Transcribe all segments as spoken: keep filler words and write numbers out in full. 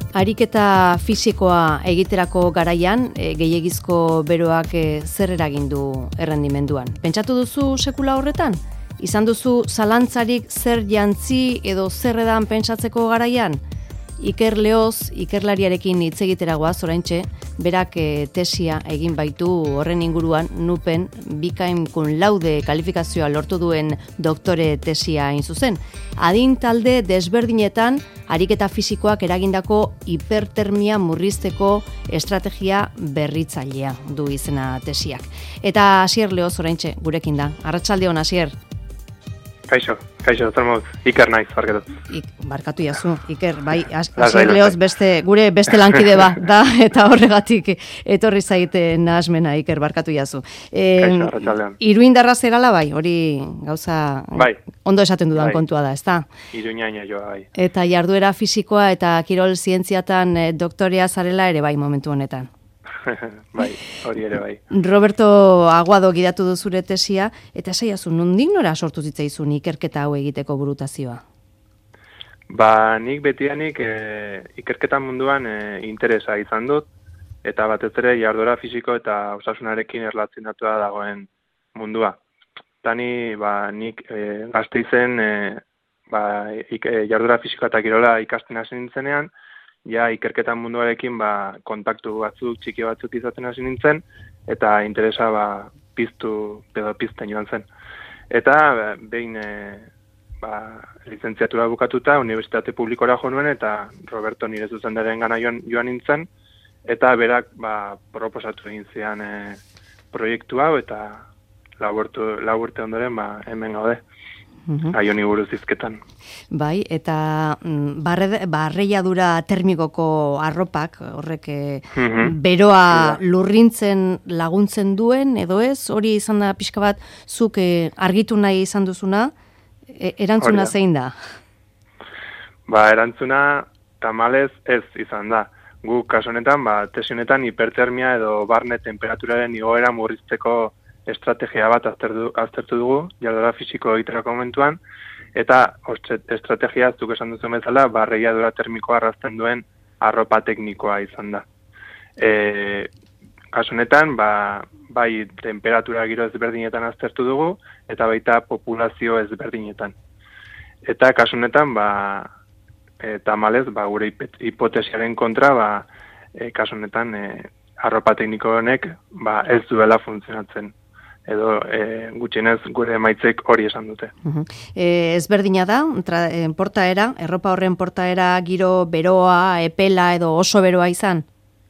Ariketa fisikoa egiterako garaian, e, gehiegizko beroak e, zer eragin du errendimenduan. Pentsatu duzu sekula horretan? Izan duzu zalantzarik zer jantzi edo zer edan pentsatzeko garaian? Iker Leoz, ikerlariarekin hitz egiteragoaz oraintxe, berak e, tesia egin baitu horren inguruan nupen bikain kun laude kalifikazioa lortu duen doktore tesia hain zuzen. Adin talde desberdinetan ariketa fisikoak eragindako hipertermia murrizteko estrategia berritzailea du izena tesiak. Eta Asier Leoz oraintxe gurekin da. Arratsalde on, Asier. Kaixo, kaixo, zer moduz, Iker naiz, barkatu. Ik, barkatu jazu, Iker, bai, Asier Leoz beste, gure beste lankide ba, da, eta horregatik etorri zaite nahasmena, Iker, barkatu jazu. E, Kaixo, arratsaldean. Iruindarra zerala bai, hori gauza bai. Ondo esaten dudan bai. kontua da, ezta? Iruñaina joa, bai. Eta jarduera fisikoa eta kirol zientziatan e, doktorea zarela ere bai momentu honetan. Bai, hori ere bai. Roberto Aguado gidatu du zure tesia, eta saiazu, nondik nora sortu zitzaizun ikerketa hau egiteko burutazioa? Ba, nik betianik e, ikerketa munduan e, interesa izan dut, eta batez ere jarduera fisiko eta osasunarekin erlazionatua dagoen mundua. Tani, ba, nik e, Gasteizen e, ba, ik, e, jarduera fisikoa eta kirola ikasten hasi nintzenean, ja ikerketa munduarekin ba, kontaktu batzuk, txiki batzuk izaten hasi nintzen, eta interesa ba, piztu, edo pizten joan zen. Eta behin e, ba, lizentziatura bukatuta, unibertsitate publikora jo nuen, eta Roberto nire zuzendaren gana joan, joan nintzen, eta berak ba, proposatu egin zian e, proiektu hau, eta lau urte ondoren ba, hemen gaude. Uhum. Aioni buruz izketan. Bai, eta barre, barreiadura termikoko arropak, horrek uhum. beroa ja. lurrintzen laguntzen duen, edo ez, hori izan da pixka bat, zuk eh, argitu nahi izan duzuna, e, erantzuna Orida. zein da? Ba, erantzuna tamalez ez izan da. Gu kasu honetan, ba, tesi honetan hipertermia edo barne temperaturaren igoera murrizteko estrategia bat aztertu, aztertu dugu, jarduera fisiko egiterako momentuan, eta estrategia, zuk esan duzu bezala, barreiadura termikoa arrazten duen arropa teknikoa izan da. E, kasu honetan, ba, bai temperatura giro ezberdinetan aztertu dugu, eta baita populazio ezberdinetan. Eta kasu honetan, ba, e, tamalez, ba, gure hipotesiaren kontra, ba, e, kasu honetan, e, arropa tekniko honek ba, ez duela funtzionatzen. Edo e, gutxienez gure emaitzek hori esan dute. Uh-huh. E, ezberdina da, tra, e, portaera, erropa horren portaera giro beroa, epela edo oso beroa izan?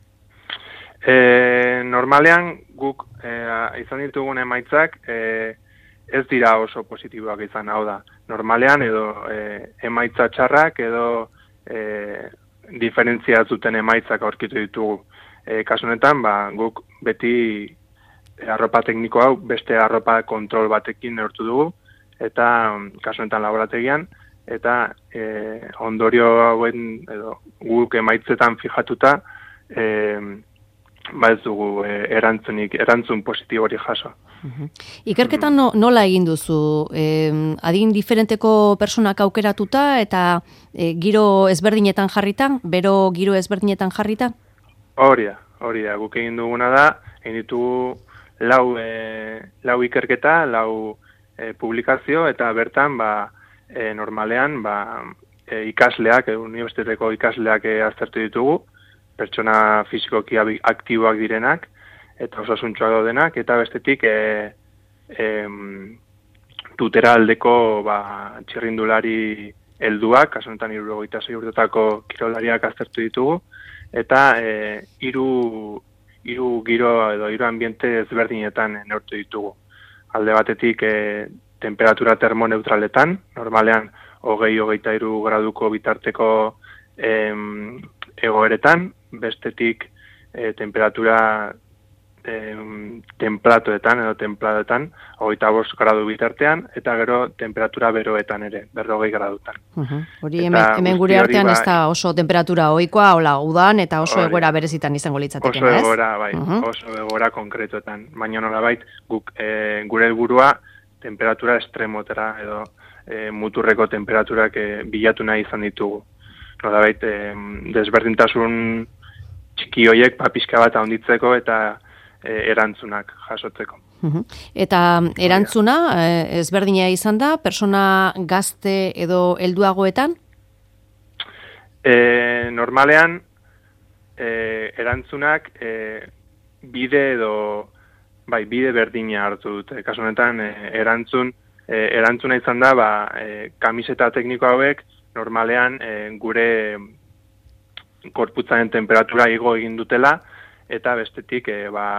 E, normalean guk e, izan ditugun emaitzak e, ez dira oso positiboak izan, hau da. Normalean edo e, emaitza txarrak edo e, diferentzia zuten emaitzak aurkitu ditugu. E, kasu honetan, ba, guk beti arropa tekniko hau beste arropa kontrol batekin neurtu dugu, eta kasu honetan laborategian, eta e, ondorio hauen edo guk emaitzetan fijatuta, e, ba ez dugu e, erantzunik, erantzun positibo hori jaso. Uh-huh. Ikerketan no, nola egin duzu? E, adin diferenteko personak aukeratuta eta e, giro ezberdinetan jarrita? Bero giro ezberdinetan jarrita? Hori da, hori da. Guk egin duguna da, egin ditugu lau, e, lau ikerketa, lau e, publikazio, eta bertan ba, e, normalean ba, e, ikasleak, e, unibertsitateko ikasleak e, aztertu ditugu, pertsona fisikoki aktiboak direnak, eta osasuntxoak daudenak, eta bestetik e, e, tutera aldeko ba, txirrindulari helduak, kasu honetan hirurogeita sei urtetako kirolariak aztertu ditugu, eta e, hiru hiru giro edo hiru ambiente ezberdinetan neurtu ditugu. Alde batetik e, temperatura termoneutraletan, normalean hogei hogeita hiru graduko bitarteko e, egoeretan, bestetik e, temperatura e, templatoetan edo templadoetan, hogeita bost gradu bitartean, eta gero temperatura beroetan ere, berrogei gradutan. Uh-huh. Hori hemen, hemen gure artean ba, ez da oso temperatura ohikoa, hola, udan, eta oso hori, egoera berezitan izango litzateken, oso ez? Egoera, bai, uh-huh. oso egoera konkretuetan. Baina nolabait, guk e, gure helburua temperatura estremotera edo e, muturreko temperaturak e, bilatu nahi izan ditugu. nolabait e, desberdintasun txiki hoiek ba, pixka bat handitzeko eta e, erantzunak jasotzeko. Eta erantzuna e, ezberdina izan da, persona gazte edo helduagoetan? E, normalean, e, erantzunak e, bide edo, bai, bide berdina hartu dute. Kasu honetan, e, erantzun, e, erantzuna izan da, ba, e, kamiseta tekniko hauek, normalean e, gure gorputzaren temperatura igo egin dutela, eta bestetik, e, ba,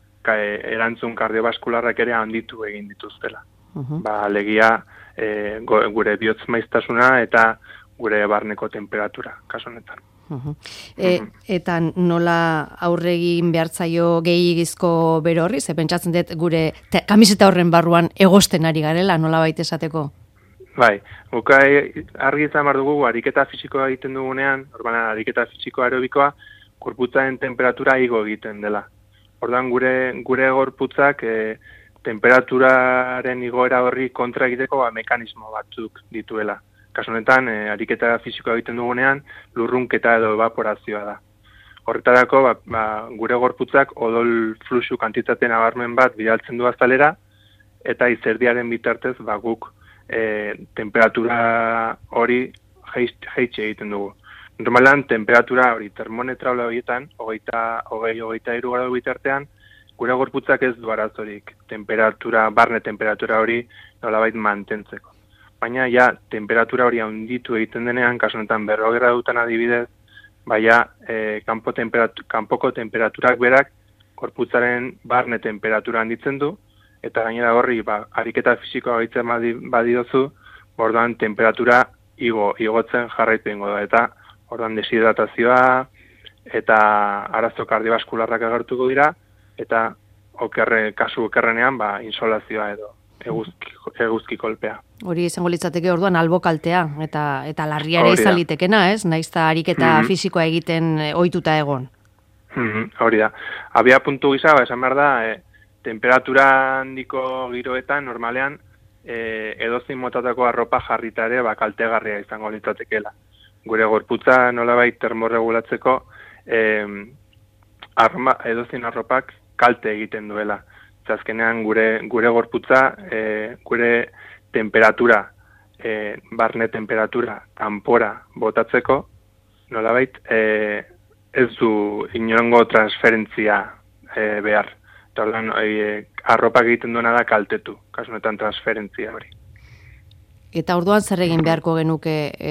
erantzun kardiobaskularrak ere handitu egin dituztela. Uh-huh. Ba, alegia e, go, gure bihotz maiztasuna eta gure barneko temperatura, kasu honetan. Uh-huh. E, uh-huh. Eta nola aurre egin behartzaio gehiagizko bero horri? Ze pentsatzen dut gure te, kamiseta horren barruan egosten ari garela, nola baita esateko? Bai, gukai argi izan behar dugu, ariketa fisikoa egiten dugunean, orbanan ariketa fisiko aerobikoa, gorputzaren temperatura igo egiten dela. Ordan gure gure gorputzak e, temperaturaren igoera horri kontra egiteko ba, mekanismo batzuk dituela. Kasu honetan, e, ariketa fisikoa egiten dugunean, lurrunketa edo evaporazioa da. Horretarako, ba, ba, gure gorputzak odol fluxu kantitateen nabarmen bat bidaltzen du azalera, eta izerdiaren bitartez ba, guk e, temperatura hori jeitxe egiten dugu. Normalan, temperatura hori termonetrala horietan, hogeita, hogei, hogeita iru gradu bitartean, gure gorputzak ez du arazorik temperatura, barne temperatura hori nolabait mantentzeko. Baina, ja, temperatura hori handitu egiten denean, kasu honetan berrogei gradutan adibidez, baina, e, kanpo temperatu, kanpoko temperaturak berak, gorputzaren barne temperatura handitzen du, eta gainera horri, ba, ariketa fisikoa gaitzen badi, badidozu, bordoan temperatura igo, igotzen jarraitu ingo da, eta ordan deshidratazioa eta arazo kardiobaskularrak agertuko dira, eta okerre, kasu okerrenean ba, insolazioa edo eguzki, eguzki kolpea. Hori izango litzateke orduan albokaltea, eta eta larriare izan litekena, ez? Naizta ariketa mm-hmm. fisikoa egiten ohituta egon. Mm-hmm. Hori da. Abia puntu gisa, ba, esan behar da, e, temperatura handiko giroetan, normalean, e, edozein motatako arropa jarritare ba, kaltegarria izango litzatekeela. Gure gorputza nolabait termorregulatzeko eh, arma, edozein arropak kalte egiten duela. Azkenean gure gure gorputza, eh, gure temperatura, eh, barne temperatura, kanpora botatzeko, nolabait eh, ez du inongo transferentzia eh, behar. Eta orduan, eh, arropak egiten duena da kaltetu, kasu honetan transferentzia hori. Eta orduan zer egin beharko genuke, e,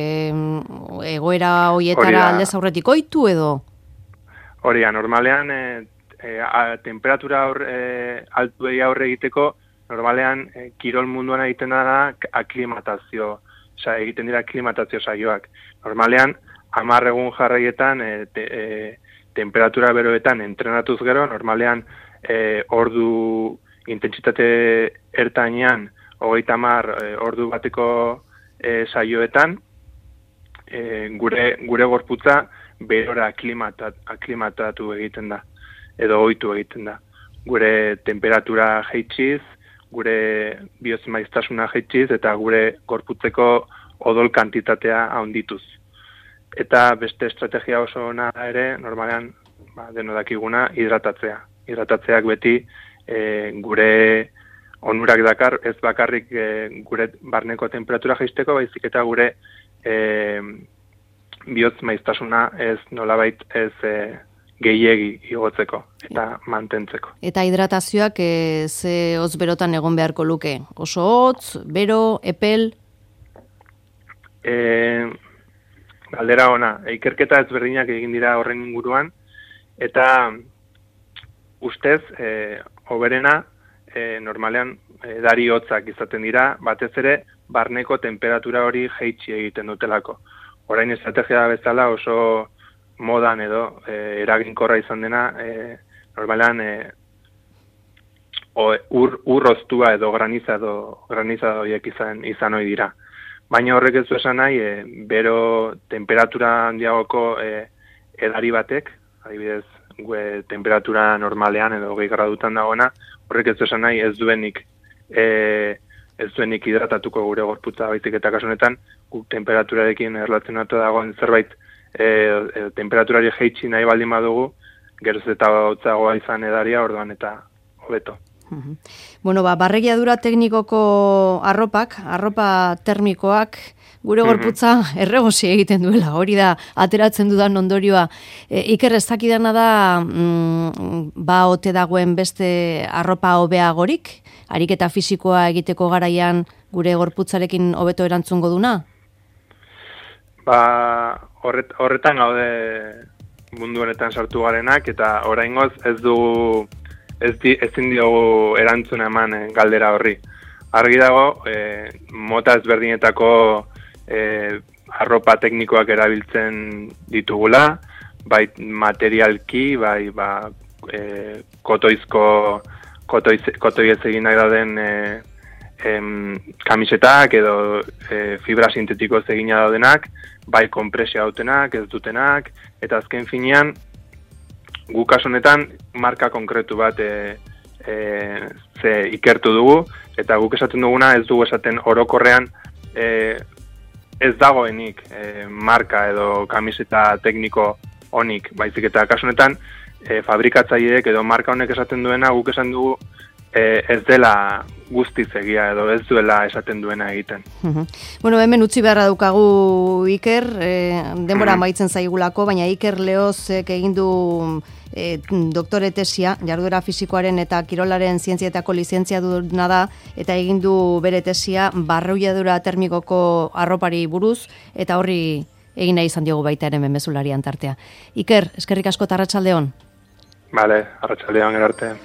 egoera hoietara aldez aurretik ohitu edo? Hori da, normalean e, e, a, temperatura aurre, e, altuei aurre egiteko, normalean e, kirol munduan egiten da aklimatazio, oza, egiten dira aklimatazio saioak. Normalean, hamar egun jarraietan, e, te, e, temperatura beroetan entrenatuz gero, normalean e, ordu intentsitate ertainean, hogeita hamar e, ordu bateko e, saioetan, e, gure, gure gorputza berora aklimatat, aklimatatu egiten da, edo ohitu egiten da. Gure temperatura jeitsiz, gure bihotz maiztasuna jeitsiz, eta gure gorputzeko odol kantitatea handituz. Eta beste estrategia oso ona ere, normalean, ba, denodakiguna, hidratatzea. Hidratatzeak beti e, gure onurak dakar, ez bakarrik e, gure barneko temperatura jaisteko, baizik eta gure e, bihotz maiztasuna ez nolabait ez e, gehiegi igotzeko eta mantentzeko. Eta hidratazioak e, ze hotz berotan egon beharko luke? Oso hotz, bero, epel? E, galdera ona, ikerketa ezberdinak egin dira horren inguruan, eta ustez, e, oberena, E, normalean edari hotzak izaten dira, batez ere barneko temperatura hori jeitsi egiten dutelako. Orain estrategia bezala oso modan edo e, eraginkorra izan dena, e, normalean e, o, ur, urroztua edo granizado, granizado horiek izan, izan hori dira. Baina horrek ez du esan nahi, e, bero temperatura handiagoko e, edari batek, adibidez, gue temperatura normalean edo hogei gradutan dagoena, horrek ez esan nahi ez duenik e, ez duenik hidratatuko gure gorputza baizik eta kasu honetan guk temperaturarekin erlazionatu dagoen zerbait e, e, temperaturari jeitsi nahi baldin badugu, geroz eta hotzagoa izan edaria, orduan eta hobeto. Uh-huh. Bueno, ba, barregiadura teknikoko arropak, arropa termikoak, gure gorputza erregosi egiten duela, hori da ateratzen dudan ondorioa. E, Iker, ez dakidana da, mm, ba ote dagoen beste arropa hobeagorik, ariketa fisikoa egiteko garaian gure gorputzarekin hobeto erantzungo duna? Ba, horret, horretan gaude mundu honetan sartu garenak, eta oraingoz ez dugu, ez di, ezin diogu erantzuna eman eh, galdera horri. Argi dago, eh, mota ezberdinetako E, arropa teknikoak erabiltzen ditugula, bai materialki, bai ba, e, kotoizko kotoiz, kotoiez egin nahi dauden e, em, kamisetak edo e, fibra sintetikoz egina daudenak, bai konpresia dautenak, ez dutenak, eta azken finean guk kasu honetan marka konkretu bat e, e, ze ikertu dugu, eta guk esaten duguna ez dugu esaten orokorrean e, ez dagoenik e, marka edo kamiseta tekniko honik, baizik eta kasu honetan e, fabrikatzaileek edo marka honek esaten duena guk esan dugu e, ez dela guztiz egia edo ez duela esaten duena egiten. Uh-huh. Bueno, hemen utzi beharra daukagu Iker, e, denbora amaitzen zaigulako, baina Iker Leozek egin du e, doktore tesia, jarduera fisikoaren eta kirolaren zientzietako lizentziaduna da, eta egin du bere tesia barregiadura termikoko arropari buruz, eta horri egin nahi izan diogu baita ere memezularian tartea. Iker, eskerrik asko eta arratsalde on. Vale, arratsalde on, gerarte.